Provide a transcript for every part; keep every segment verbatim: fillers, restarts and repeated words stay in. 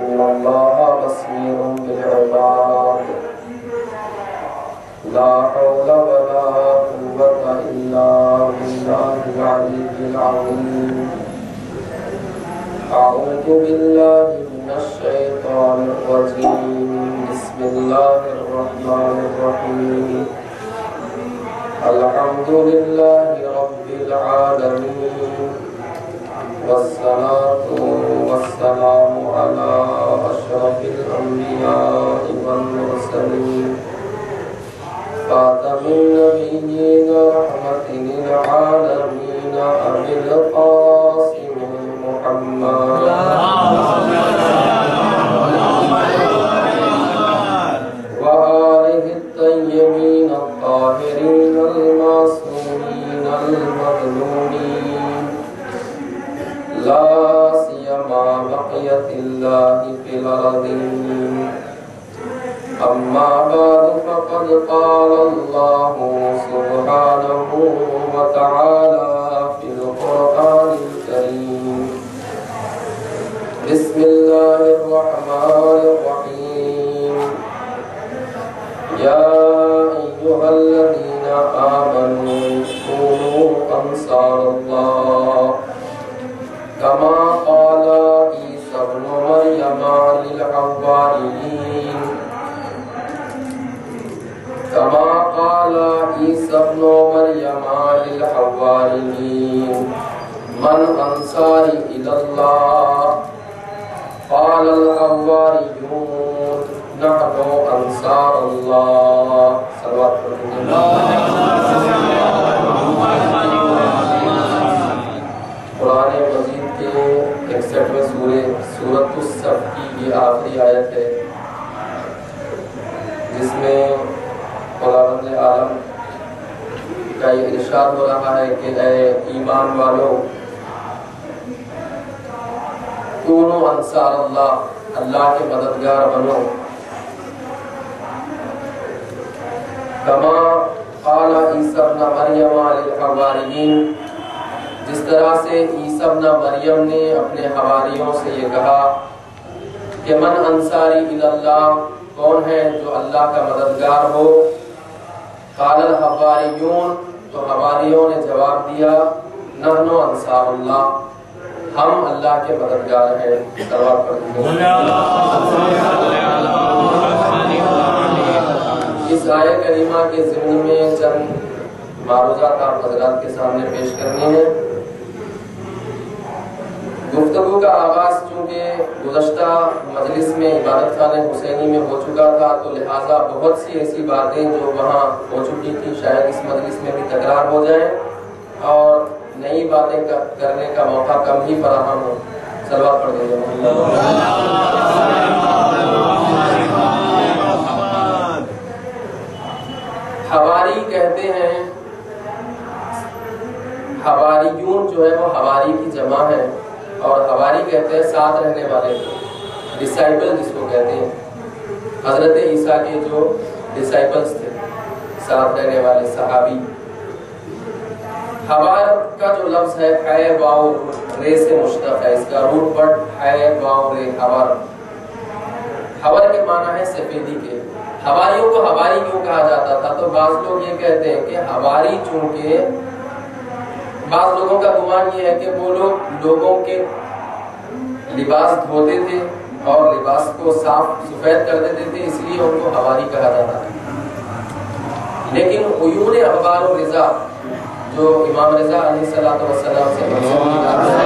إن الله بصير بالعباد لا حول ولا قوة إلا بالله العلي العظيم أعوذ بالله من الشيطان الرجيم بسم الله الرحمن الرحيم الحمد لله رب العالمين والصلاة والسلام على أشرف الأنبياء والمرسلين خاتم النبيين رحمة للعالمين أبي القاسم محمد وآله الطيبين الطاهرين المعصومين المظلومين لا سيما بقية الله في الأرضين أما بعد فقد قال الله سبحانه وتعالى في القرآن الكريم بسم الله الرحمن الرحيم يا أيها الذين آمنوا كونوا أنصار الله كما قال عيسى ابن مريم للحواريين كما قال عيسى ابن مريم للحواريين من أنصاري إلى الله قال الحواريون نحن أنصار الله صلوات الله قرآن مجید کے اکسٹھویں سورہ سورۃ الصف کی یہ آخری آیت ہے جس میں خداوند عالم کا یہ ارشاد ہو رہا ہے کہ اے ایمان والو کونوا انصار اللہ اللہ کے مددگار بنو کما قال عیسی ابن مریم للحواریین جس طرح سے عیسی ابن مریم نے اپنے حواریوں سے یہ کہا کہ من انصاری الی اللہ کون ہے جو اللہ کا مددگار ہو قال الحواریون تو حواریوں نے جواب دیا نحن انصار اللہ ہم اللہ کے مددگار ہیں سلوات پڑھیں اس آیہ کریمہ کے ضمن میں چند معروضات آپ حضرات کے سامنے پیش کرنی ہیں گفتگو کا آغاز چونکہ گزشتہ مجلس میں عبادت خانہ حسینی میں ہو چکا تھا تو لہٰذا بہت سی ایسی باتیں جو وہاں ہو چکی تھی شاید اس مجلس میں بھی تکرار ہو جائیں اور نئی باتیں کرنے کا موقع کم ہی فراہم ہو صلوات پڑھ دیجیے حواری کہتے ہیں حواریون جو ہے وہ حواری کی جمع ہے اور حواری کہتے ہیں ساتھ رہنے والے ڈسائپل جس کو کہتے ہیں حضرت عیسیٰ کے جو ڈسائپلز تھے ساتھ رہنے والے صحابی حوار کا جو لفظ ہے ہے واو رے سے مشتق ہے اس کا روٹ ورڈ ہے واو رے حوار حوار کے معنی ہے سفیدی کے حواریوں کو حواری کیوں کہا جاتا تھا تو بعض لوگ یہ کہتے ہیں کہ حواری چونکہ بعض لوگوں کا گمان یہ ہے کہ وہ لوگ لوگوں کے لباس دھوتے تھے اور لباس کو صاف سفید کر دیتے تھے اس لیے ان کو حواری کہا جاتا تھا لیکن عیون اخبار و رضا جو امام رضا علیہ الصلوۃ والسلام سے منسوب کتاب ہے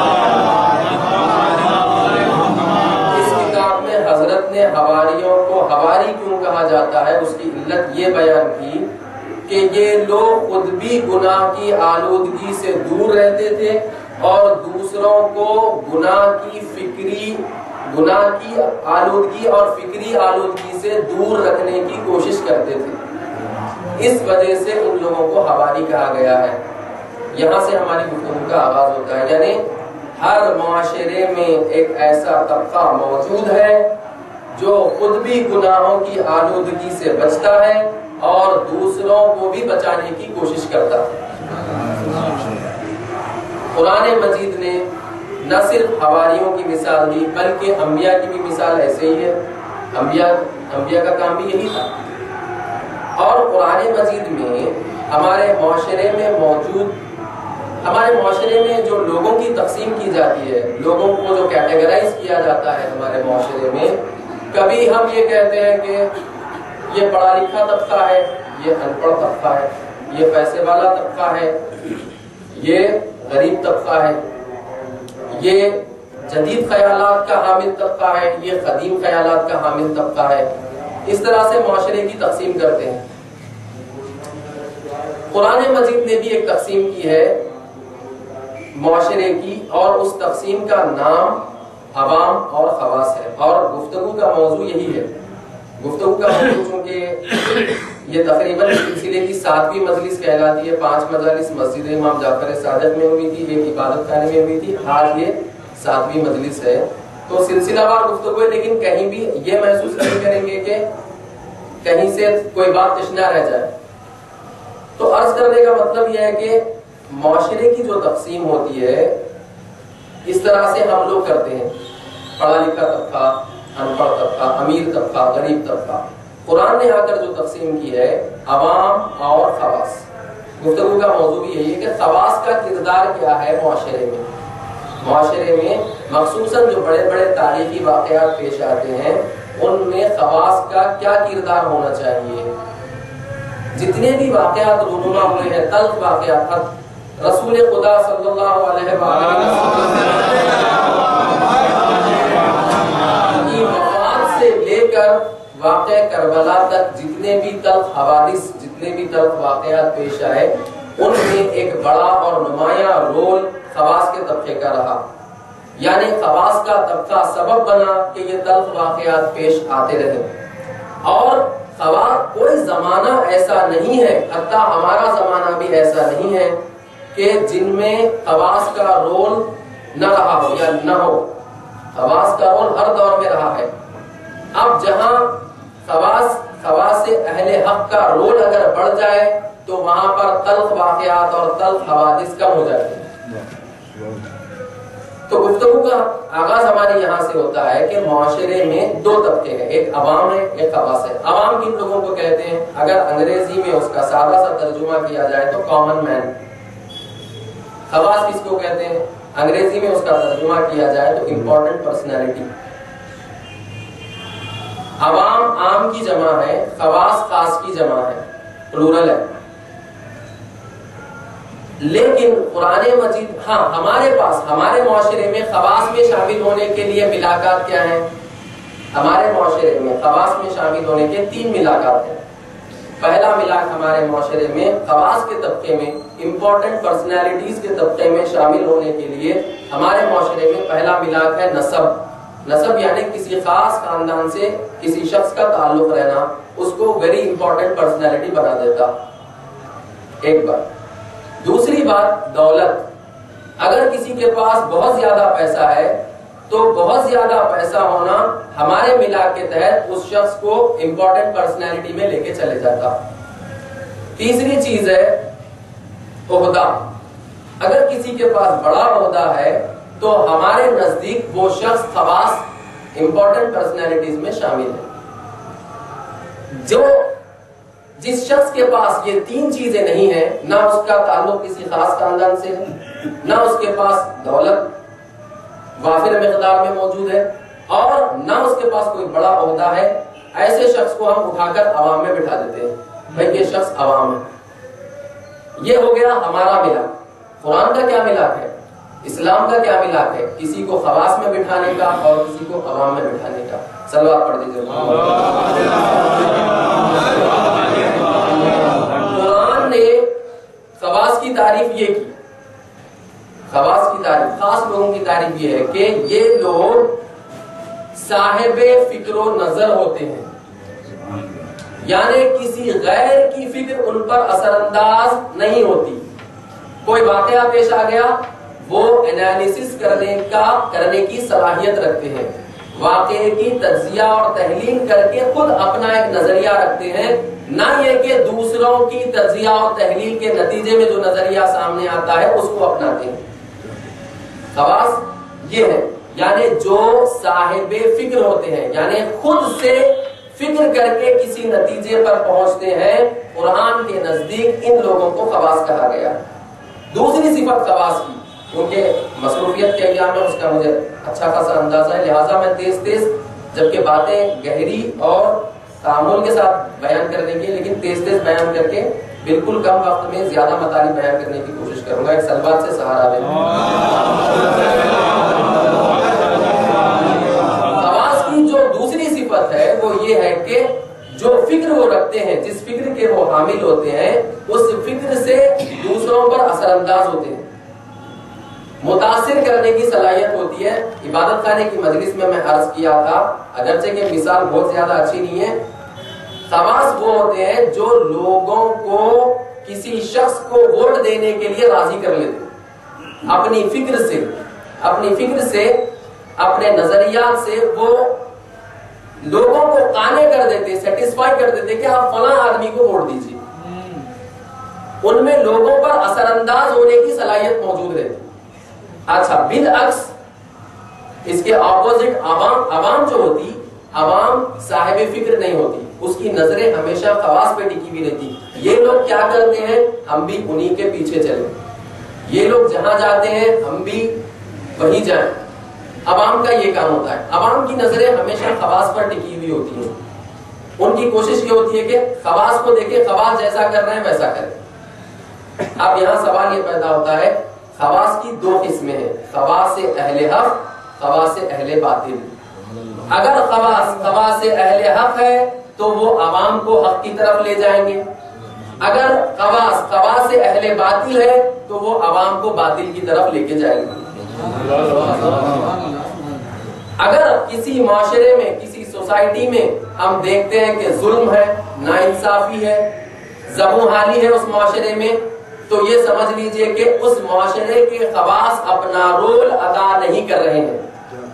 اس کتاب میں حضرت نے حواریوں کو حواری کیوں کہا جاتا ہے اس کی علت یہ بیان کی کہ یہ لوگ خود بھی گناہ کی آلودگی سے دور رہتے تھے اور دوسروں کو گناہ کی فکری گناہ کی آلودگی اور فکری آلودگی سے دور رکھنے کی کوشش کرتے تھے اس وجہ سے ان لوگوں کو حواری کہا گیا ہے یہاں سے ہماری گفتگو کا آغاز ہوتا ہے یعنی ہر معاشرے میں ایک ایسا طبقہ موجود ہے جو خود بھی گناہوں کی آلودگی سے بچتا ہے اور دوسروں کو بھی بچانے کی کوشش کرتا ہے قرآن مجید نے نہ صرف حواریوں کی مثال دی بلکہ انبیاء کی بھی مثال ایسے ہی ہے. انبیاء انبیاء کا کام بھی یہی تھا. اور قرآن مجید میں ہمارے معاشرے میں موجود ہمارے معاشرے میں جو لوگوں کی تقسیم کی جاتی ہے, لوگوں کو جو کیٹیگرائز کیا جاتا ہے ہمارے معاشرے میں, کبھی ہم یہ کہتے ہیں کہ یہ پڑھا لکھا طبقہ ہے, یہ ان پڑھ طبقہ ہے, یہ پیسے والا طبقہ ہے, یہ غریب طبقہ ہے, یہ جدید خیالات کا حامل طبقہ ہے, یہ قدیم خیالات کا حامل طبقہ ہے. اس طرح سے معاشرے کی تقسیم کرتے ہیں. قرآن مجید نے بھی ایک تقسیم کی ہے معاشرے کی, اور اس تقسیم کا نام عوام اور خواص ہے. اور گفتگو کا موضوع یہی ہے. گفتگو کا موضوع چونکہ یہ تقریباً سلسلے کی ساتویں مجلس کہلاتی ہے. پانچ مجالس مسجد امام جعفر صادق میں ہوئی تھی, ایک عبادت خانے میں ہوئی تھی, آج یہ ساتویں مجلس ہے. تو سلسلہ وار گفتگو ہے, لیکن کہیں بھی یہ محسوس نہیں کریں گے کہ کہیں سے کوئی بات تشنا رہ جائے. تو عرض کرنے کا مطلب یہ ہے کہ معاشرے کی جو تقسیم ہوتی ہے اس طرح سے ہم لوگ کرتے ہیں, پڑھا لکھا طبقہ, ان پڑھ طبقہ, امیر طبقہ, غریب طبقہ. قرآن نے آ کر جو تقسیم کی ہے عوام اور خواص. گفتگو کا موضوع بھی یہی ہے کہ خواص کا کردار کیا ہے معاشرے میں. معاشرے میں مخصوصاً جو بڑے بڑے تاریخی واقعات پیش آتے ہیں ان میں خواص کا کیا کردار ہونا چاہیے. جتنے بھی واقعات رونما ہوئے ہیں, تلخ واقعات, رسول خدا صلی اللہ علیہ وسلم کی وفات سے لے کر واقعہ کربلا تک جتنے بھی تلخ حوادث, جتنے بھی تلخ واقعات پیش آئے, ان میں ایک بڑا اور نمایاں رول خواص کے طبقے کا رہا. یعنی خواص کا طبقہ سبب بنا کہ یہ تلخ واقعات پیش آتے رہے. اور خواص کوئی زمانہ ایسا نہیں ہے, حتیٰ ہمارا زمانہ بھی ایسا نہیں ہے کہ جن میں خواص کا رول نہ رہا ہو یا نہ ہو. خواص کا رول ہر دور میں رہا ہے. اب جہاں خواص خواص سے اہل حق کا رول اگر بڑھ جائے تو وہاں پر تلخ واقعات اور تلخ حوادث کم ہو جاتے ہیں. تو گفتگو کا آغاز ہمارے یہاں سے ہوتا ہے کہ معاشرے میں دو طبقے ہیں, ایک عوام ہے, ایک خواص ہے. عوام کن لوگوں کو کہتے ہیں؟ اگر انگریزی میں اس کا سادہ سا ترجمہ کیا جائے تو کامن مین. خواص کس کو کہتے ہیں؟ انگریزی میں اس کا ترجمہ کیا جائے تو امپورٹنٹ پرسنالٹی. عوام عام کی جمع ہے, خواص خاص کی جمع ہے, پلورل ہے. لیکن قرآن مجید, ہاں ہمارے پاس ہمارے معاشرے میں خواص میں شامل ہونے کے لیے ملاقات کیا ہیں؟ ہمارے معاشرے میں خواص میں شامل ہونے کے تین ملاقات ہیں. پہلا ملاق ہمارے معاشرے میں خواص کے طبقے میں, امپورٹنٹ پرسنالٹیز کے طبقے میں شامل ہونے کے لیے ہمارے معاشرے میں پہلا ملاق ہے نسب. نسب یعنی کسی خاص خاندان سے کسی شخص کا تعلق رہنا اس کو ویری امپورٹنٹ پرسنالٹی بنا دیتا. ایک بات. دوسری بات دولت. اگر کسی کے پاس بہت زیادہ پیسہ ہے تو بہت زیادہ پیسہ ہونا ہمارے ملاق کے تحت اس شخص کو امپورٹنٹ پرسنالٹی میں لے کے چلے جاتا. تیسری چیز ہے عہدہ. اگر کسی کے پاس بڑا عہدہ ہے تو ہمارے نزدیک وہ شخص خواص امپورٹنٹ پرسنالٹیز میں شامل ہے. جو جس شخص کے پاس یہ تین چیزیں نہیں ہیں, نہ اس کا تعلق کسی خاص خاندان سے ہے, نہ اس کے پاس دولت وافر مقدار میں موجود ہے, اور نہ اس کے پاس کوئی بڑا عہدہ ہے, ایسے شخص کو ہم اٹھا کر عوام میں بٹھا دیتے ہیں, بھائی یہ شخص عوام ہے. یہ ہو گیا ہمارا ملاق. قرآن کا کیا ملاق ہے؟ اسلام کا کیا ملاق ہے؟ کسی کو خواص میں بٹھانے کا اور کسی کو عوام میں بٹھانے کا. صلوات پڑھ دیجیے. قرآن نے خواص کی تعریف یہ کی, خواص کی تعریف, خاص لوگوں کی تعریف یہ ہے کہ یہ لوگ صاحب فکر و نظر ہوتے ہیں. یعنی کسی غیر کی فکر ان پر اثر انداز نہیں ہوتی. کوئی واقعہ پیش آ گیا, وہ انالیسس کرنے کا کرنے کی صلاحیت رکھتے ہیں, واقعے کی تجزیہ اور تحلیل کر کے خود اپنا ایک نظریہ رکھتے ہیں, نہ یہ کہ دوسروں کی تجزیہ اور تحلیل کے نتیجے میں جو نظریہ سامنے آتا ہے اس کو اپناتے ہیں. خواص یہ ہے، یعنی جو صاحب فکر ہوتے ہیں، یعنی خود سے فکر کر کے کسی نتیجے پر پہنچتے ہیں، قرآن کے نزدیک ان لوگوں کو خواص کہا گیا۔ دوسری صفت خواص کی، کیونکہ مصروفیت کے ایام میں اس کا مجھے اچھا خاصا اندازہ ہے، لہٰذا میں تیز تیز جبکہ باتیں گہری اور تعامل کے ساتھ بیان کرنے کی، لیکن تیز تیز بیان کر کے بالکل کم وقت میں زیادہ مطالب بیان کرنے کی کوشش کروں گا۔ ایک سلوات سے سہارا لیں۔ خواص کی جو دوسری صفت ہے وہ یہ ہے کہ جو فکر وہ رکھتے ہیں، جس فکر کے وہ حامل ہوتے ہیں، اس فکر سے دوسروں پر اثر انداز ہوتے ہیں، متاثر کرنے کی صلاحیت ہوتی ہے۔ عبادت خانے کی مجلس میں میں عرض کیا تھا، اگرچہ کہ مثال بہت زیادہ اچھی نہیں ہے، خواص وہ ہوتے ہیں جو لوگوں کو کسی شخص کو ووٹ دینے کے لیے راضی کر لیتے ہیں، اپنی فکر سے اپنی فکر سے اپنے نظریات سے وہ لوگوں کو قانع کر دیتے، سیٹسفائی کر دیتے کہ آپ فلاں آدمی کو ووٹ دیجیے۔ ان میں لوگوں پر اثر انداز ہونے کی صلاحیت موجود رہتی۔ اچھا، بالعکس اس کے اپوزٹ عوام عوام جو ہوتی، عوام صاحب فکر نہیں ہوتی، اس کی نظریں ہمیشہ خواص پہ ٹکی ہوئی رہتی۔ یہ لوگ کیا کرتے ہیں، ہم بھی انہی کے پیچھے چلیں، یہ لوگ جہاں جاتے ہیں ہم بھی وہیں جائیں۔ عوام کا یہ کام ہوتا ہے، عوام کی نظریں ہمیشہ خواص پر ٹکی ہوئی ہوتی ہیں۔ ان کی کوشش یہ ہوتی ہے کہ خواص کو دیکھیں، خواص جیسا کر رہے ہیں ویسا کریں۔ اب یہاں سوال یہ پیدا ہوتا ہے، خواص کی دو قسمیں ہیں، خواص اہل حق، خواص اہل باطل۔ اگر خواص خواص اہل حق ہے تو وہ عوام کو حق کی طرف لے جائیں گے، اگر خواص خواص اہل باطل ہے تو وہ عوام کو باطل کی طرف لے کے جائیں گے۔ اگر کسی معاشرے میں، کسی سوسائٹی میں ہم دیکھتے ہیں کہ ظلم ہے، ناانصافی ہے، زبوں حالی ہے اس معاشرے میں، تو یہ سمجھ لیجئے کہ اس معاشرے کے خواص اپنا رول ادا نہیں کر رہے ہیں،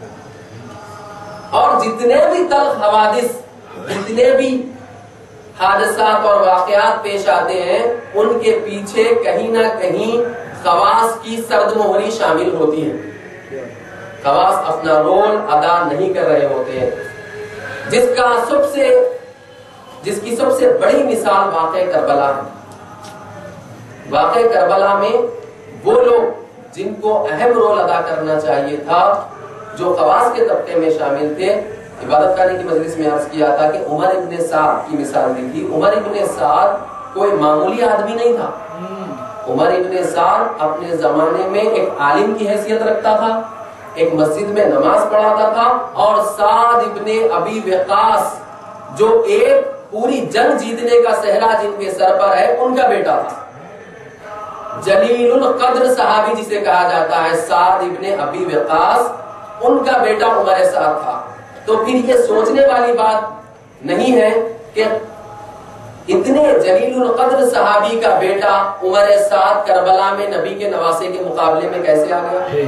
اور جتنے بھی تلخ حوادث، جتنے بھی حادثات اور واقعات پیش آتے ہیں، ان کے پیچھے کہیں نہ کہیں خواص کی سرد مہری شامل ہوتی ہے۔ خواص اپنا رول ادا نہیں کر رہے ہوتے ہیں، جس کا سب سے جس کی سب سے بڑی مثال واقع کربلا ہے۔ واقع کربلا میں وہ لوگ جن کو اہم رول ادا کرنا چاہیے تھا، جو خواص کے طبقے میں شامل تھے، عبادت خانے کی مجلس میں عرض کیا تھا کہ عمر ابن سعد کی مثال دی تھی۔ عمر ابن سعد کوئی معمولی آدمی نہیں تھا، عمر ابن سعد اپنے زمانے میں ایک عالم کی حیثیت رکھتا تھا، ایک مسجد میں نماز پڑھاتا تھا، اور سعد ابن ابی وقاص جو ایک پوری جنگ جیتنے کا صحرا جن کے سر پر ہے، ان کا بیٹا تھا۔ جلیل القدر صحابی جسے کہا جاتا ہے، سعد ابن ابی وقاص، ان کا بیٹا عمر سعد تھا۔ تو پھر یہ سوچنے والی بات نہیں ہے کہ اتنے جلیل القدر صحابی کا بیٹا عمر سعد کربلا میں نبی کے نواسے کے مقابلے میں کیسے آ گیا۔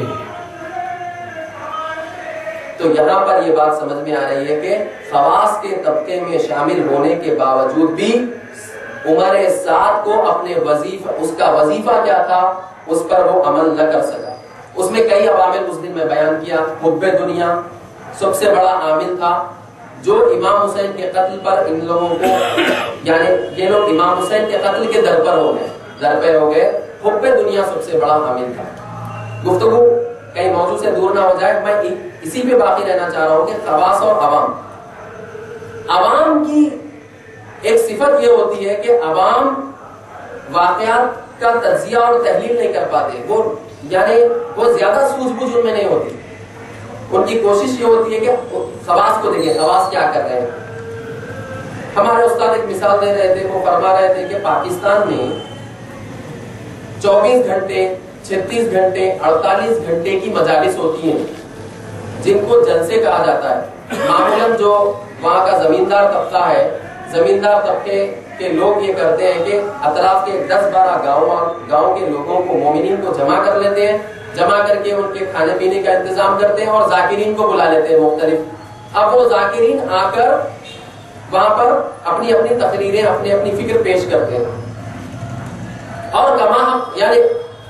تو یہاں پر یہ بات سمجھ میں آ رہی ہے کہ خواص کے طبقے میں شامل ہونے کے باوجود بھی عمر سعد کو اپنے وظیفہ، اس کا وظیفہ کیا تھا، اس پر وہ عمل نہ کر سکا۔ اس میں کئی عوامل اس دن میں بیان کیا۔ حب دنیا سب سے بڑا عامل تھا، جو امام حسین کے قتل پر ان لوگوں کو، یعنی یہ لوگ امام حسین کے قتل کے در پر ہو گئے در پہ ہو گئے حب دنیا سب سے بڑا عامل تھا۔ گفتگو کہیں موضوع سے دور نہ ہو جائے، میں اسی پہ باقی رہنا چاہ رہا ہوں کہ خواص اور عوام عوام کی ایک صفت یہ ہوتی ہے کہ عوام واقعات کا تجزیہ اور تحلیل نہیں کر پاتے، وہ یعنی وہ زیادہ سوجھ بوجھ ان میں نہیں ہوتی۔ ان کی کوشش یہ ہوتی ہے کہ خواص کو دیکھیں، خواص کیا کر رہے ہیں۔ ہمارے استاد ایک مثال دے رہے تھے، وہ فرما رہے تھے کہ پاکستان میں چوبیس گھنٹے، چھتیس گھنٹے، اڑتالیس گھنٹے کی مجالس ہوتی ہیں، جن کو جلسے کہا جاتا ہے۔ معمولاً جو وہاں کا زمیندار طبقہ ہے، زمیندار طبقے کے لوگ یہ کرتے ہیں کہ اطراف کے دس بارہ گاؤں گاؤں کے لوگوں کو، مومنین کو جمع کر لیتے ہیں، جمع کر کے ان کے کھانے پینے کا انتظام کرتے ہیں، اور ذاکرین کو بلا لیتے ہیں مختلف۔ اب وہ ذاکرین آ کر وہاں پر اپنی اپنی تقریریں، اپنی اپنی فکر پیش کرتے ہیں، اور کما یعنی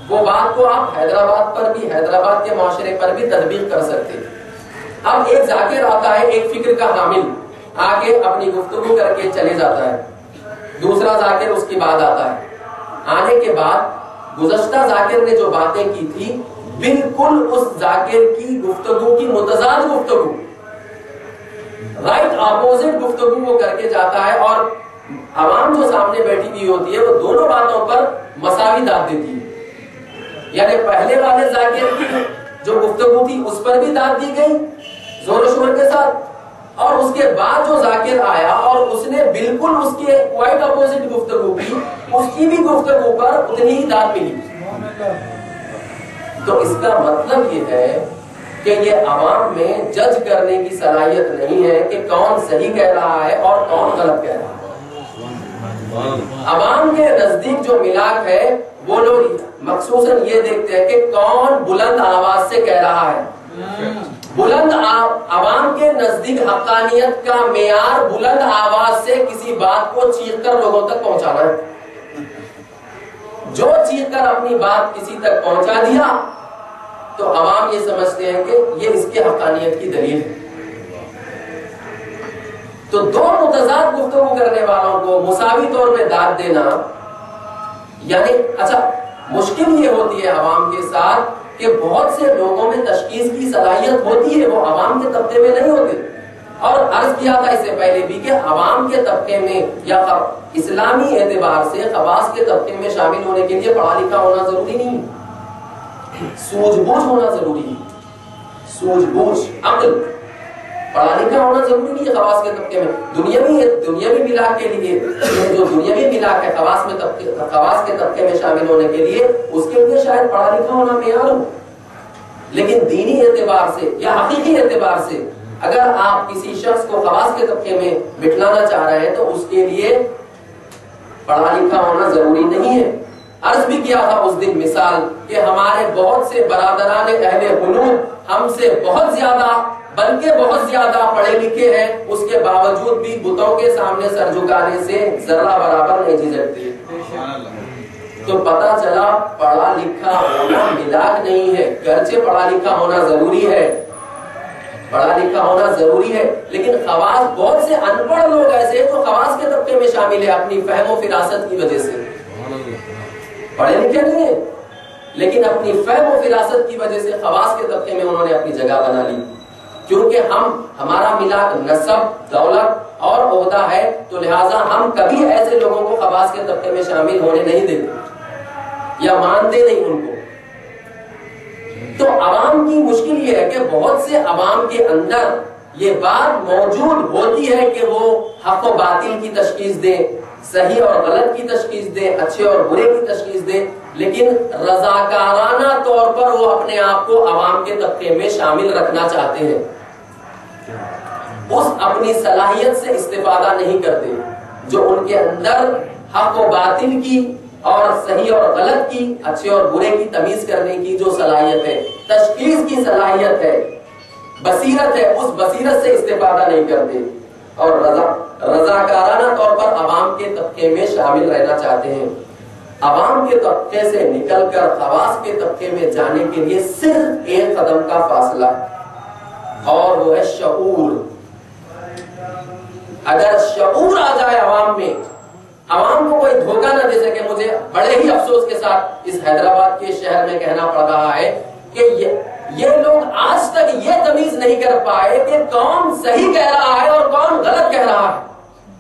وہ بات کو آپ حیدرآباد پر بھی، حیدرآباد کے معاشرے پر بھی تطبیق کر سکتے ہیں۔ اب ایک ذاکر آتا ہے، ایک فکر کا حامل، آگے اپنی گفتگو کر کے چلے جاتا ہے، دوسرا ذاکر اس کے بعد آتا ہے، آنے کے بعد گزشتہ ذاکر نے جو باتیں کی تھی بالکل اس ذاکر کی گفتگو کی متضاد گفتگو، رائٹ اپوزٹ گفتگو وہ کر کے جاتا ہے، اور عوام جو سامنے بیٹھی ہوئی ہوتی ہے وہ دونوں باتوں پر مساوی داد دیتی ہے۔ یعنی پہلے والے ذاکر کی جو گفتگو تھی اس پر بھی داد دی گئی زور و شور کے ساتھ، اور اس کے بعد جو ذاکر آیا اور اس نے بالکل اس کے کوائٹ اپوزٹ گفتگو کی، اس کی بھی گفتگو پر اتنی ہی داد ملی۔ تو اس کا مطلب یہ ہے کہ یہ عوام میں جج کرنے کی صلاحیت نہیں ہے کہ کون صحیح کہہ رہا ہے اور کون غلط کہہ رہا ہے۔ عوام کے نزدیک جو ملاک ہے وہ لوگ مخصوصاً یہ دیکھتے ہیں کہ کون بلند آواز سے کہہ رہا ہے۔ بلند عوام کے نزدیک حقانیت کا معیار بلند آواز سے کسی بات کو چیخ کر لوگوں تک پہنچانا ہے۔ جو چیخ کر اپنی بات کسی تک پہنچا دیا تو عوام یہ سمجھتے ہیں کہ یہ اس کے حقانیت کی دلیل ہے۔ تو دو متضاد گفتگو کرنے والوں کو مساوی طور پہ داد دینا، یعنی اچھا مشکل یہ ہوتی ہے عوام کے ساتھ کہ بہت سے لوگوں میں تشخیص کی صلاحیت ہوتی ہے، وہ عوام کے طبقے میں نہیں ہوتے۔ اور عرض کیا تھا اس سے پہلے بھی کہ عوام کے طبقے میں یا اسلامی اعتبار سے خواص کے طبقے میں شامل ہونے کے لیے پڑھا لکھا ہونا ضروری نہیں، سوجھ بوجھ ہونا ضروری ہے، سوجھ بوجھ عقل، پڑھا لکھا ہونا ضروری نہیں ہے خواص کے طبقے میں۔ دنیاوی دنیاوی ملاک کے لیے جو دنیاوی ملاک ہے خواص میں طبقے خواص کے طبقے میں شامل ہونے کے لیے اس کے لیے شاید پڑھا لکھا ہونا معیار ہو، لیکن دینی اعتبار سے یا حقیقی اعتبار سے اگر آپ کسی شخص کو خواص کے طبقے میں بٹھلانا چاہ رہے ہیں تو اس کے لیے پڑھا لکھا ہونا ضروری نہیں ہے۔ عرض بھی کیا تھا اس دن مثال کہ ہمارے بہت سے برادران اہل حنوف ہم سے بہت زیادہ بلکہ بہت زیادہ پڑھے لکھے ہیں، اس کے باوجود بھی بتوں کے سامنے سر جھکانے سے ذرہ برابر نہیں جھجکتے۔ تو پتا چلا پڑھا لکھا ہونا ملاک نہیں ہے، گرچہ پڑھا لکھا ہونا ضروری ہے، پڑھا لکھا ہونا ضروری ہے، لیکن خواص بہت سے ان پڑھ لوگ ایسے جو خواص کے طبقے میں شامل ہے اپنی فہم و فراست کی وجہ سے، پڑھے لکھے نہیں ہیں لیکن اپنی فہم و فراست کی وجہ سے خواص کے طبقے میں انہوں نے اپنی جگہ بنا لی۔ کیونکہ ہم ہمارا ملاک نسب، دولت اور عہدہ ہے، تو لہٰذا ہم کبھی ایسے لوگوں کو خواص کے طبقے میں شامل ہونے نہیں دیتے یا مانتے نہیں ان کو۔ تو عوام کی مشکل یہ ہے کہ بہت سے عوام کے اندر یہ بات موجود ہوتی ہے کہ وہ حق و باطل کی تشخیص دیں، صحیح اور غلط کی تشخیص دیں، اچھے اور برے کی تشخیص دیں، لیکن رضاکارانہ طور پر وہ اپنے آپ کو عوام کے طبقے میں شامل رکھنا چاہتے ہیں، اس اپنی صلاحیت سے استفادہ نہیں کرتے جو ان کے اندر حق و باطل کی اور صحیح اور غلط کی، اچھے اور برے کی تمیز کرنے کی جو صلاحیت ہے، تشخیص کی صلاحیت ہے، بصیرت ہے، اس بصیرت سے استفادہ نہیں کرتے اور رضا رضاکارانہ طور پر عوام کے طبقے میں شامل رہنا چاہتے ہیں۔ عوام کے طبقے سے نکل کر خواص کے طبقے میں جانے کے لیے صرف ایک قدم کا فاصلہ اور وہ ہے شعور۔ اگر شعور آ جائے عوام میں، عوام کو کوئی دھوکہ نہ دے سکے۔ مجھے بڑے ہی افسوس کے ساتھ اس حیدرآباد کے شہر میں کہنا پڑ رہا ہے کہ یہ لوگ آج تک یہ تمیز نہیں کر پائے کہ کون صحیح کہہ رہا ہے اور کون غلط کہہ رہا ہے۔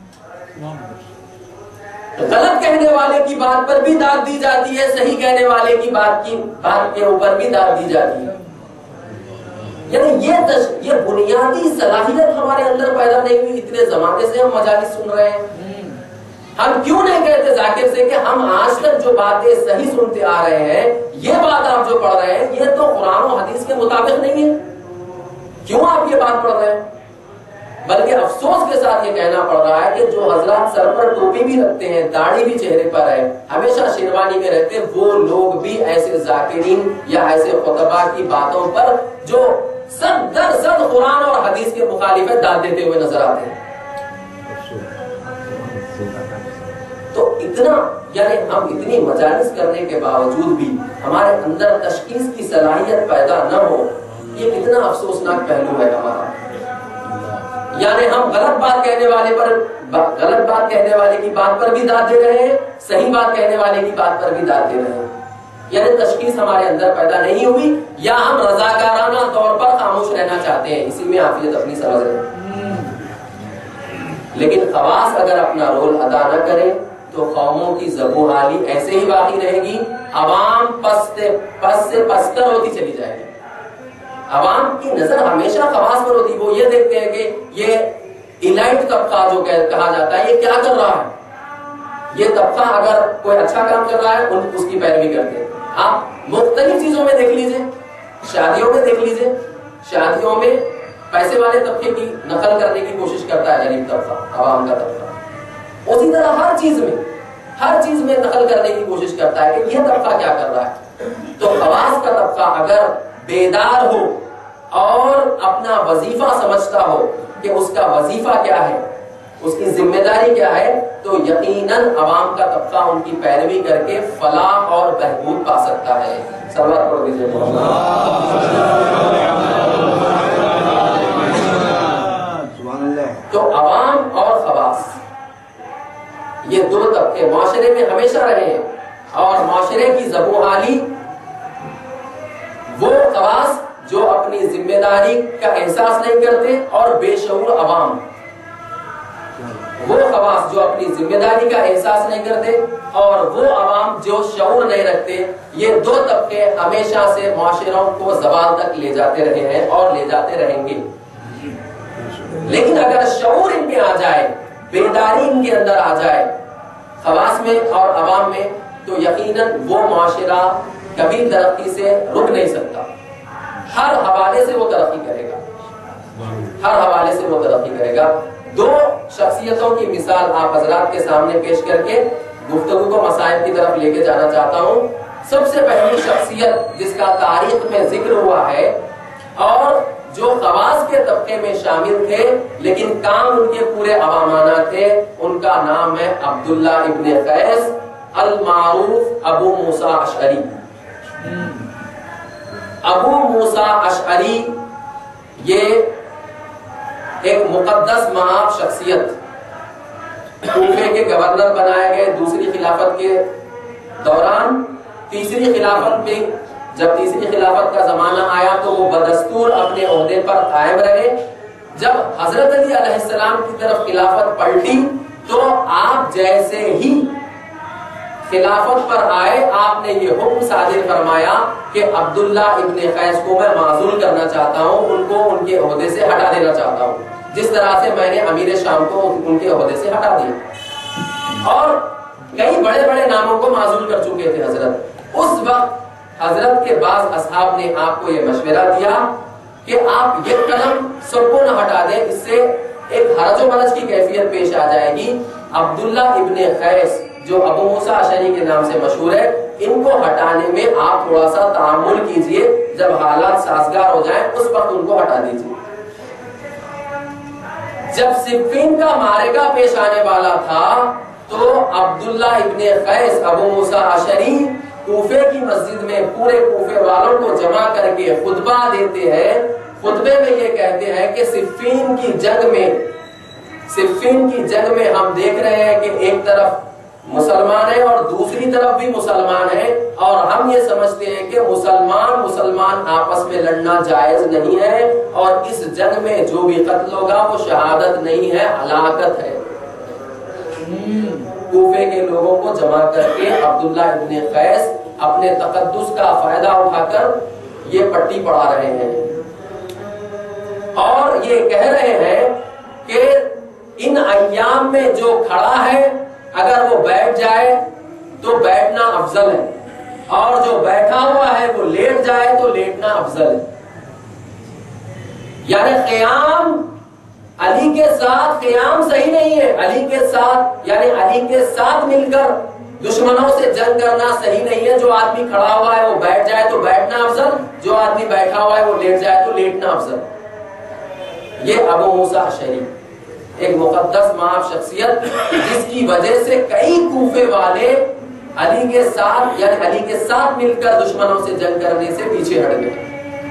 غلط کہنے والے کی بات پر بھی داد دی جاتی ہے، صحیح کہنے والے کی بات کی بات کے اوپر بھی داد دی جاتی ہے۔ یعنی یہ تش... یہ بنیادی صلاحیت ہمارے اندر پیدا نہیں ہوئی۔ اتنے زمانے سے ہم مجالس سن رہے ہیں، ہم کیوں نہیں کہتے ذاکر سے کہ ہم آج تک جو باتیں صحیح سنتے آ رہے ہیں، یہ بات آپ جو پڑھ رہے ہیں یہ تو قرآن و حدیث کے مطابق نہیں ہے، کیوں آپ یہ بات پڑھ رہے ہیں؟ بلکہ افسوس کے ساتھ یہ کہنا پڑ رہا ہے کہ جو حضرات سر پر ٹوپی بھی رکھتے ہیں، داڑھی بھی چہرے پر ہے، ہمیشہ شیروانی میں رہتے ہیں، وہ لوگ بھی ایسے ذاکرین یا ایسے خطبہ کی باتوں پر جو صد در صد قرآن اور حدیث کے مخالف داد دیتے ہوئے نظر آتے ہیں۔ تو اتنا یعنی ہم اتنی مجالس کرنے کے باوجود بھی ہمارے اندر تشخیص کی صلاحیت پیدا نہ ہو، یہ کتنا افسوسناک پہلو ہے ہمارا۔ یعنی ہم غلط بات کہنے والے پر غلط بات کہنے والے کی بات پر بھی داد دے رہے ہیں، صحیح بات کہنے والے کی بات پر بھی داد دے رہے ہیں، یعنی تشخیص ہمارے اندر پیدا نہیں ہوئی، یا ہم رضاکارانہ طور پر خاموش رہنا چاہتے ہیں، اسی میں عافیت اپنی سمجھ رہے ہیں۔ لیکن خواص اگر اپنا رول ادا نہ کریں تو قوموں کی زبوں حالی ایسے ہی باقی رہے گی، عوام پس سے پس سے پستر ہوتی چلی جائے گی۔ عوام کی نظر ہمیشہ خواص پر ہوتی، وہ یہ دیکھتے ہیں کہ یہ ایلائٹ طبقہ جو کہا جاتا ہے یہ کیا کر رہا ہے، یہ طبقہ اگر کوئی اچھا کام کر رہا ہے اس کی پیروی کرتے ہیں۔ آپ مختلف چیزوں میں دیکھ لیجئے، شادیوں میں دیکھ لیجئے، شادیوں میں پیسے والے طبقے کی نقل کرنے کی کوشش کرتا ہے غریب طبقہ، عوام کا طبقہ، اسی طرح ہر چیز میں ہر چیز میں نقل کرنے کی کوشش کرتا ہے کہ یہ طبقہ کیا کر رہا ہے۔ تو خواص کا طبقہ اگر بیدار ہو اور اپنا وظیفہ سمجھتا ہو کہ اس کا وظیفہ کیا ہے، اس کی ذمہ داری کیا ہے، تو یقیناً عوام کا طبقہ ان کی پیروی کر کے فلاح اور بہبود پا سکتا ہے۔ صلوات پڑھ دیجیے۔ تو عوام اور خواص یہ دو طبقے معاشرے میں ہمیشہ رہے ہیں، اور معاشرے کی زبوں حالی وہ خواص جو اپنی ذمہ داری کا احساس نہیں کرتے، اور بے شعور عوام وہ خواص جو اپنی ذمہ داری کا احساس نہیں کرتے، اور وہ عوام جو شعور نہیں رکھتے، یہ دو طبقے ہمیشہ سے معاشروں کو زوال تک لے جاتے رہے ہیں اور لے جاتے رہیں گے۔ لیکن اگر شعور ان میں آ جائے، بیداری ان کے اندر آ جائے خواص میں اور عوام میں، تو یقیناً وہ معاشرہ کبھی ترقی سے رک نہیں سکتا، ہر حوالے سے وہ ترقی کرے گا، ہر حوالے سے وہ ترقی کرے گا۔ دو شخصیتوں کی مثال آپ حضرات کے سامنے پیش کر کے گفتگو کو مسائل کی طرف لے کے جانا چاہتا ہوں۔ سب سے پہلی شخصیت جس کا تاریخ میں ذکر ہوا ہے اور جو خواص کے طبقے میں شامل تھے لیکن کام ان کے پورے عوامانہ تھے، ان کا نام ہے عبداللہ ابن قیس المعروف ابو موسیٰ اشعری۔ ابو موسیٰ اشعری یہ ایک مقدس مآب شخصیت، کوفے کے گورنر بنائے گئے دوسری خلافت کے دوران۔ تیسری خلافت میں جب تیسری خلافت کا زمانہ آیا تو وہ بدستور اپنے عہدے پر قائم رہے۔ جب حضرت علی علیہ السلام کی طرف خلافت پلٹی تو آپ جیسے ہی خلافت پر آئے، آپ نے یہ حکم صادر فرمایا کہ عبداللہ ابن قیس کو میں معزول کرنا چاہتا ہوں، ان کو ان کے عہدے سے ہٹا دینا چاہتا ہوں، جس طرح سے میں نے امیر شام کو ان کے عہدے سے ہٹا دیا۔ اور کئی بڑے بڑے ناموں کو معزول کر چکے تھے حضرت۔ اس وقت حضرت کے بعض اصحاب نے آپ کو یہ مشورہ دیا کہ آپ یہ قلم سب کو نہ ہٹا دیں، اس سے ایک حرج و مرج کی کیفیت پیش آ جائے گی۔ عبداللہ ابن قیس جو ابو موسیٰ اشعری کے نام سے مشہور ہے، ان کو ہٹانے میں آپ تھوڑا سا تعامل کیجئے، جب حالات سازگار ہو جائیں اس وقت ان کو ہٹا دیجئے۔ جب صفین کا معرکہ پیش آنے والا تھا تو عبداللہ ابن قیس ابو موسیٰ اشعری کوفے کی مسجد میں پورے کوفے والوں کو جمع کر کے خطبہ دیتے ہیں۔ خطبے میں یہ کہتے ہیں کہ صفین کی جنگ میں صفین کی جنگ میں ہم دیکھ رہے ہیں کہ ایک طرف مسلمان ہیں اور دوسری طرف بھی مسلمان ہیں، اور ہم یہ سمجھتے ہیں کہ مسلمان مسلمان آپس میں لڑنا جائز نہیں ہے، اور اس جنگ میں جو بھی قتل ہوگا وہ شہادت نہیں ہے، ہلاکت ہے۔ کوفے کے لوگوں کو جمع کر کے عبداللہ ابن قیس اپنے تقدس کا فائدہ اٹھا کر یہ پٹی پڑھا رہے ہیں، اور یہ کہہ رہے ہیں کہ ان ایام میں جو کھڑا ہے اگر وہ بیٹھ جائے تو بیٹھنا افضل ہے، اور جو بیٹھا ہوا ہے وہ لیٹ جائے تو لیٹنا افضل ہے۔ یعنی قیام علی کے ساتھ قیام صحیح نہیں ہے، علی کے ساتھ یعنی علی کے ساتھ مل کر دشمنوں سے جنگ کرنا صحیح نہیں ہے۔ جو آدمی کھڑا ہوا ہے وہ بیٹھ جائے تو بیٹھنا افضل، جو آدمی بیٹھا ہوا ہے وہ لیٹ جائے تو لیٹنا افضل۔ یہ ابو موسیٰ اشعری ایک مقدس معاف شخصیت جس کی وجہ سے کئی کوفے والے علی کے ساتھ یعنی علی کے ساتھ مل کر دشمنوں سے جنگ کرنے سے پیچھے ہٹ گئے.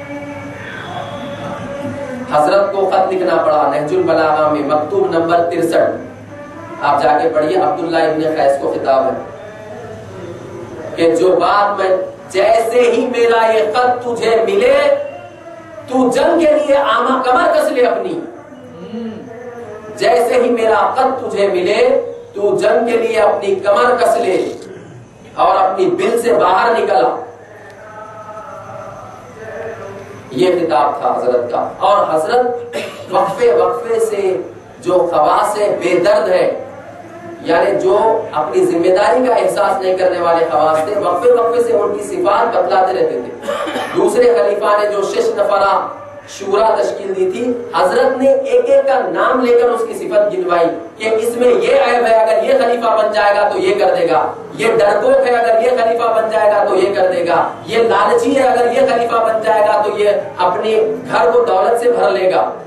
حضرت کو خط لکھنا پڑا نہج البلاغہ میں مکتوب نمبر ترسٹھ، آپ جا کے پڑھیے، عبداللہ ابن قیس کو خطاب ہے کہ جو بات میں جیسے ہی میرا یہ خط تجھے ملے تو جنگ کے لیے آما کمر کس لے اپنی، جیسے ہی میرا خط تجھے ملے تو جنگ کے لیے اپنی کمر کس لے اور اپنی بل سے باہر نکلا. یہ خطاب تھا حضرت کا. اور حضرت وقفے وقفے سے جو خواص بے درد ہے یعنی جو اپنی ذمہ داری کا احساس نہیں کرنے والے خواص تھے، وقفے وقفے سے ان کی صفات بتلاتے رہتے تھے. دوسرے خلیفہ نے جو شش نفرہ شورا تشکیل دی تھی، حضرت نے ایک ایک کا نام لے کر اس کی صفت گنوائی کہ اس میں یہ عیب ہے، اگر یہ خلیفہ بن جائے گا تو یہ کر دے گا، یہ ڈرپوک ہے اگر یہ خلیفہ بن جائے گا تو یہ کر دے گا، یہ لالچی ہے اگر یہ خلیفہ بن جائے گا تو یہ اپنے گھر کو دولت سے بھر لے گا.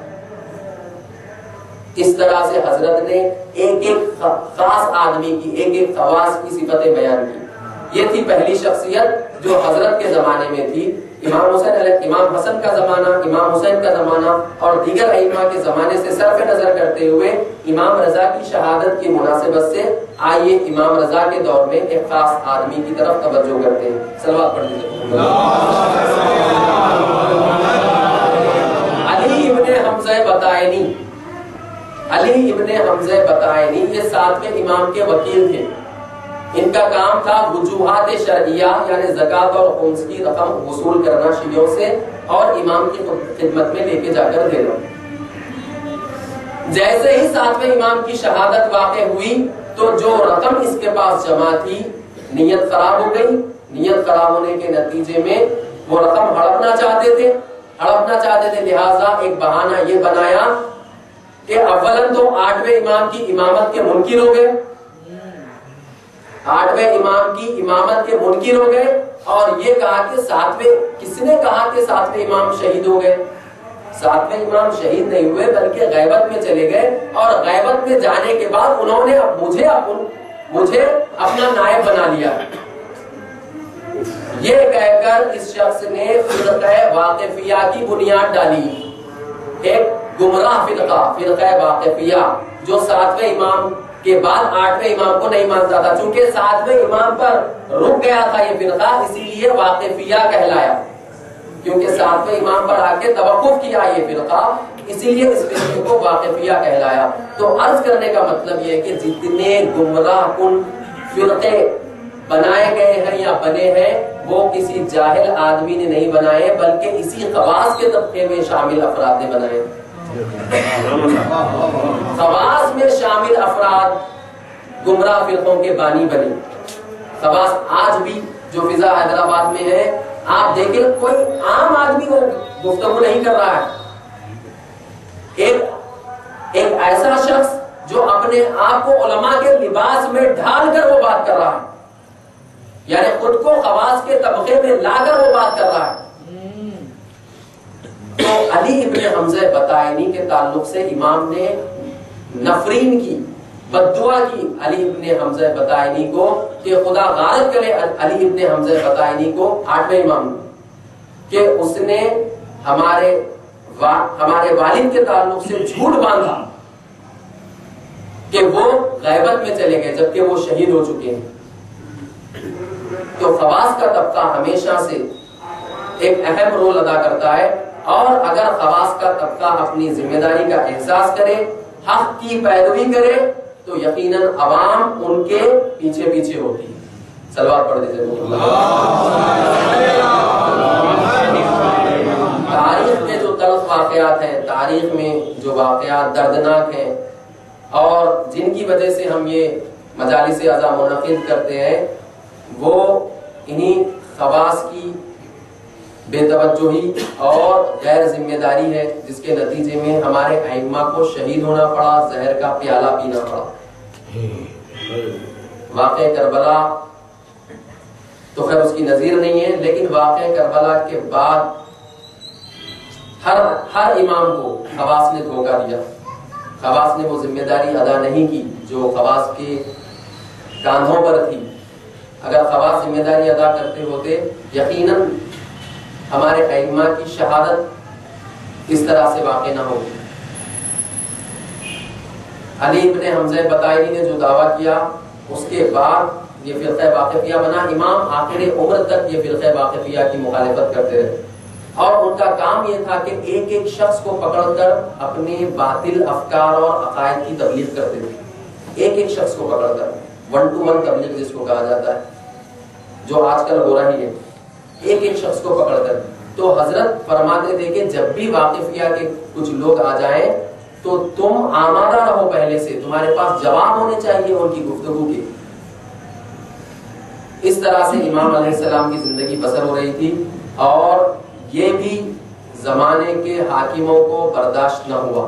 اس طرح سے حضرت نے ایک ایک خاص آدمی کی ایک ایک خواص کی صفتیں بیان کی. یہ تھی پہلی شخصیت جو حضرت کے زمانے میں تھی. امام حسین علیہ امام حسن کا زمانہ، امام حسین کا زمانہ اور دیگر ائمہ کے زمانے سے صرف نظر کرتے ہوئے امام رضا کی شہادت کی مناسبت سے آئیے امام رضا کے دور میں ایک خاص آدمی کی طرف توجہ کرتے ہیں. صلوات پڑھ لیجیے. علی ابن حمزہ بطائنی، علی ابن حمزہ بطائنی یہ ساتویں امام کے وکیل تھے. ان کا کام تھا وجوہات شرعیہ یعنی زکوٰۃ اور خمس کی رقم وصول کرنا شیعوں سے اور امام کی خدمت میں لے کے جا کر دینا. جیسے ہی ساتویں امام کی شہادت واقع ہوئی تو جو رقم اس کے پاس جمع تھی نیت خراب ہو گئی. نیت خراب ہونے کے نتیجے میں وہ رقم ہڑپنا چاہتے تھے ہڑپنا چاہتے تھے لہٰذا ایک بہانہ یہ بنایا کہ اولاً تو آٹھویں امام کی امامت کے منکر ہو گئے آٹھویں امام کی امامت کے منکر ہو گئے اور یہ کہا کہ ساتویں کس نے کہا کہ ساتویں امام شہید ہو گئے. ساتویں امام شہید نہیں ہوئے بلکہ غیبت میں چلے گئے اور غیبت میں جانے کے بعد انہوں نے مجھے مجھے اپنا نائب بنا لیا. یہ کہہ کر اس شخص نے فرقہ واقفیہ کی بنیاد ڈالی. ایک گمراہ فرقہ فرقہ واقفیہ جو ساتویں امام کے بعد آٹھویں امام کو نہیں مانتا تھا. چونکہ ساتویں امام پر رک گیا تھا یہ فرقہ اسی لیے واقفیہ کہلایا. کیونکہ ساتویں امام پر آ کے توقف کیا یہ فرقہ اسی لیے اس فرقے کو واقفیہ کہلایا. تو عرض کرنے کا مطلب یہ ہے کہ جتنے گمراہ کن فرقے بنائے گئے ہیں یا بنے ہیں وہ کسی جاہل آدمی نے نہیں بنائے بلکہ اسی خواص کے طبقے میں شامل افراد نے بنائے. خواص میں شامل افراد گمراہ فرقوں کے بانی بنے. خواص آج بھی جو فضا حیدرآباد میں ہے آپ دیکھیں کوئی عام آدمی کو گفتگو نہیں کر رہا ہے. ایک ایک ایسا شخص جو اپنے آپ کو علماء کے لباس میں ڈھال کر وہ بات کر رہا ہے یعنی خود کو خواص کے طبقے میں لا کر وہ بات کر رہا ہے. تو علی ابن حمزہ بطائنی کے تعلق سے امام نے نفرین کی بددعا کی علی ابن حمزہ بطائنی کو کہ خدا غارت کرے علی ابن حمزہ بطائنی کو آٹھویں امام کہ اس نے ہمارے ہمارے والد کے تعلق سے جھوٹ باندھا کہ وہ غیبت میں چلے گئے جبکہ وہ شہید ہو چکے ہیں. تو خواص کا طبقہ ہمیشہ سے ایک اہم رول ادا کرتا ہے اور اگر خواص کا طبقہ اپنی ذمہ داری کا احساس کرے حق کی پیروی کرے تو یقیناً عوام ان کے پیچھے پیچھے ہوتی ہے. صلوات پڑھ دیجیے. تاریخ میں جو تلخ واقعات ہیں تاریخ میں جو واقعات دردناک ہیں اور جن کی وجہ سے ہم یہ مجالس اعضاء منعقد کرتے ہیں وہ انہی خواص کی بے توجہی اور غیر ذمہ داری ہے جس کے نتیجے میں ہمارے ائمہ کو شہید ہونا پڑا زہر کا پیالہ پینا پڑا. واقعہ کربلا تو خیر اس کی نظیر نہیں ہے لیکن واقعہ کربلا کے بعد ہر ہر امام کو خواص نے دھوکہ دیا. خواص نے وہ ذمہ داری ادا نہیں کی جو خواص کے کاندھوں پر تھی. اگر خواص ذمہ داری ادا کرتے ہوتے یقیناً ہمارے ائمہ کی شہادت اس طرح سے واقع نہ ہوگی. علی ابن حمزہ بطائری نے جو دعویٰ کیا اس کے بعد یہ فرقہ واقفیہ بنا. امام آخر عمر تک یہ فرقہ واقفیہ کی مخالفت کرتے رہے اور ان کا کام یہ تھا کہ ایک ایک شخص کو پکڑ کر اپنے باطل افکار اور عقائد کی تبلیغ کرتے تھے. ایک ایک شخص کو پکڑ کر ون ٹو ون تبلیغ جس کو کہا جاتا ہے جو آج کل ہو رہی ہے, ایک ایک شخص کو پکڑ کر. تو حضرت فرماتے تھے کہ جب بھی واقفیہ کے کچھ لوگ آ جائیں تو تم آمادہ رہو, پہلے سے تمہارے پاس جواب ہونے چاہیے ان کی گفتگو کے. اس طرح سے امام علیہ السلام کی زندگی بسر ہو رہی تھی اور یہ بھی زمانے کے حاکموں کو برداشت نہ ہوا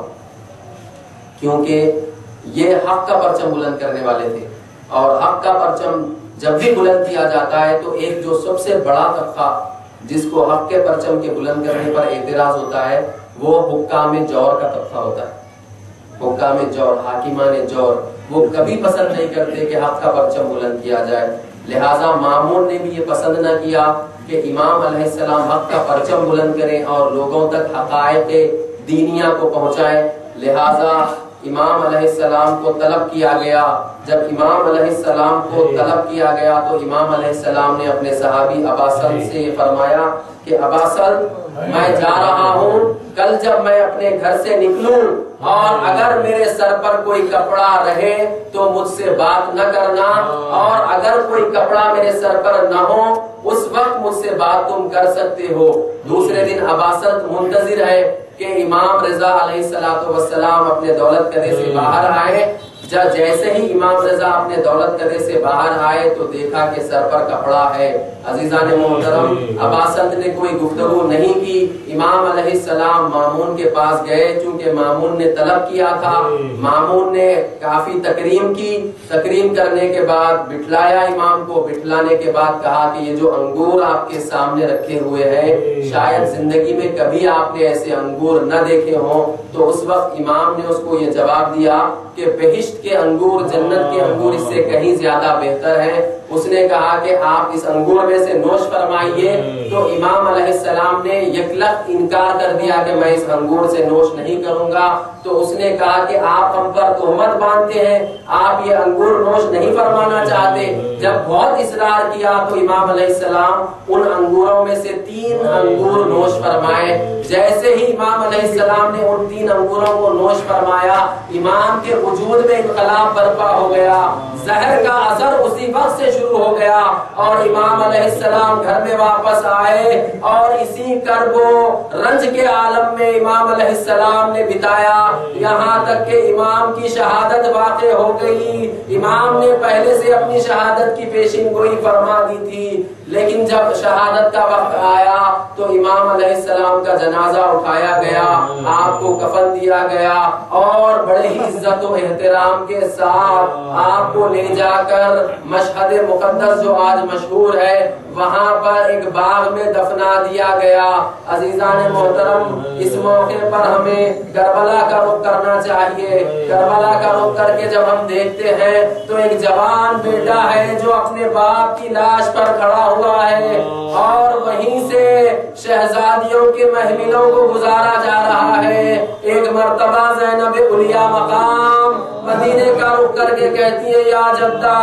کیونکہ یہ حق کا پرچم بلند کرنے والے تھے اور حق کا پرچم جب بھی بلند کیا جاتا ہے تو ایک جو سب سے بڑا طبقہ جس کو حق کے پرچم کے بلند کرنے پر اعتراض ہوتا ہے وہ حکام جور کا طبقہ ہوتا ہے. حکام جور, حاکمان جور, وہ کبھی پسند نہیں کرتے کہ حق کا پرچم بلند کیا جائے. لہٰذا مامون نے بھی یہ پسند نہ کیا کہ امام علیہ السلام حق کا پرچم بلند کریں اور لوگوں تک حقائق دینیہ کو پہنچائیں. لہٰذا امام علیہ السلام کو طلب کیا گیا. جب امام علیہ السلام کو طلب کیا گیا تو امام علیہ السلام نے اپنے صحابی ابا سلم سے یہ فرمایا کہ ابا سلم میں جا رہا ہوں, کل جب میں اپنے گھر سے نکلوں اور اگر میرے سر پر کوئی کپڑا رہے تو مجھ سے بات نہ کرنا, اور اگر کوئی کپڑا میرے سر پر نہ ہو اس وقت مجھ سے بات تم کر سکتے ہو. دوسرے دن ابا سلم منتظر ہے کہ امام رضا علیہ الصلوۃ والسلام اپنے دولت قدے سے باہر آئے. جب جیسے ہی امام رضا اپنے دولت قدے سے باہر آئے تو دیکھا کہ سر پر کپڑا ہے. عزیزان محترم, ابا سلم نے کوئی گفتگو نہیں کی. امام علیہ السلام مامون کے پاس گئے چونکہ مامون نے طلب کیا تھا. مامون نے کافی تکریم کی. تکریم کرنے کے بعد بٹھلایا امام کو. بٹھلانے کے بعد کہا کہ یہ جو انگور آپ کے سامنے رکھے ہوئے ہیں شاید زندگی میں کبھی آپ نے ایسے انگور نہ دیکھے ہوں. تو اس وقت امام نے اس کو یہ جواب دیا کہ بہشت کے انگور جنت کے انگور اس سے کہیں زیادہ بہتر ہیں. اس نے کہا کہ آپ اس انگور میں سے نوش فرمائیے. تو امام علیہ السلام نے یکلخت انکار کر دیا کہ میں اس انگور سے نوش نہیں کروں گا. تو اس نے کہا کہ آپ ہم پر تہمت باندھتے ہیں, آپ یہ انگور نوش نہیں فرمانا چاہتے. جب بہت اصرار کیا تو امام علیہ السلام ان انگوروں میں سے تین انگور نوش فرمائے. جیسے ہی امام علیہ السلام نے ان تین انگوروں کو نوش فرمایا امام کے وجود میں انقلاب برپا ہو گیا. زہر کا اثر اسی وقت سے شروع ہو گیا اور امام علیہ السلام گھر میں واپس آئے اور اسی کرب و رنج کے عالم میں امام علیہ السلام نے بتایا, یہاں تک کہ امام کی شہادت واقع ہو گئی. امام نے پہلے سے اپنی شہادت کی پیشین گوئی فرما دی تھی, لیکن جب شہادت کا وقت آیا تو امام علیہ السلام کا جنازہ اٹھایا گیا, آپ کو کفن دیا گیا اور بڑے ہی عزت و احترام کے ساتھ آپ کو لے جا کر مشہد مقدس جو آج مشہور ہے وہاں پر ایک باغ میں دفنا دیا گیا. عزیزان محترم, اس موقع پر ہمیں کربلا کا رخ کرنا چاہیے. کربلا کا رخ کر کے جب ہم دیکھتے ہیں تو ایک جوان بیٹا ہے جو اپنے باپ کی لاش پر کھڑا ہوا ہے اور وہیں سے شہزادیوں کے محملوں کو گزارا جا رہا ہے. ایک مرتبہ زینب علیہ مقام مدینے کا رخ کر کے کہتی ہے, یا جدہ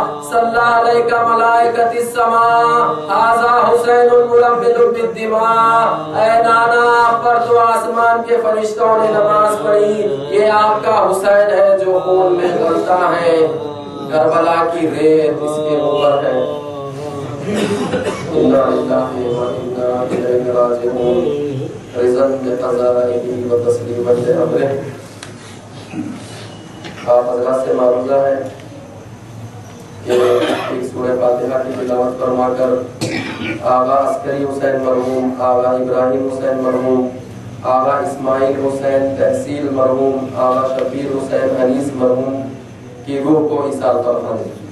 صلی علیک ملائکۃ السماء ھذا حسین الملبد بالدماء. اے نانا, آپ پر تو آسمان کے فرشتوں نے نماز پڑھی, یہ آپ کا حسین ہے جو خون میں غلطہ ہے. کربلا کی ریت اس کے اوپر ہے. انا للہ و انا الیہ راجعون. رضا بقضائہ و تسلیما لامرہ. آپ حضرات سے معروضہ ہے کہ ایک سورہ فاتحہ کی تلاوت فرما کر آغا عسکری حسین مرحوم, آغا ابراہیم حسین مرحوم, آغا اسماعیل حسین تحصیل مرحوم, آغا شبیر حسین انیس مرحوم کی روح کو ایثار فرما دیں.